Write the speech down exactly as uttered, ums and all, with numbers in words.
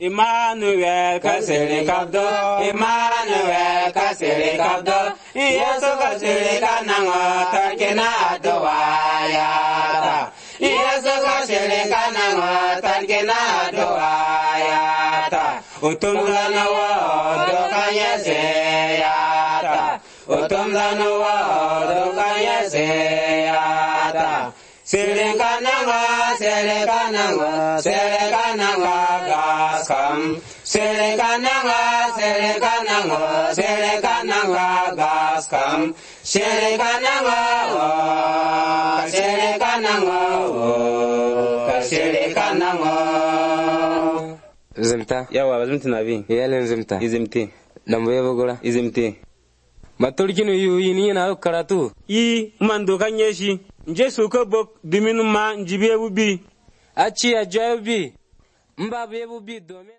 Emmanuel kasere kabdo, Emmanuel kasere kabdo, Yesu kasere kanango tarkena doayata. Yesu kasere kanango tarkena doayata. Utumlana wa dokanyese yata, utumlana wa dokanyese yata. Sere kananga, sere kananga, sere kananga gaskam. Sere kananga, sere kananga, sere kananga gaskam. Sere kananga, sere kananga, sere kananga. Zimta. Yawa zimta nabi. Iyalin zimta. Izimti. Lambu ya bugura. Izimti. Maturkinu yu yini na karatu. Yi mando kanyeshi. Nje suka bok diminu ma njibe bubi. Achi ajabi. Mba bebu bi domin